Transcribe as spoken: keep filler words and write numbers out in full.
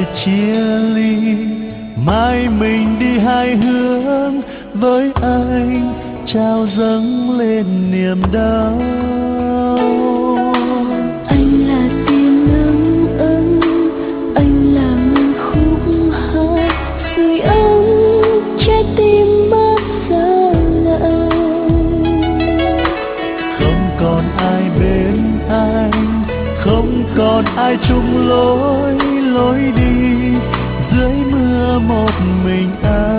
chia ly, mai mình đi hai hướng, với anh trao dâng lên niềm đau. Anh là tia nắng ấm, anh là ngân khúc hát sưởi ấm trái tim bớt xa lạnh. Không còn ai bên anh, không còn ai chung lối lối đi, dưới mưa một mình anh.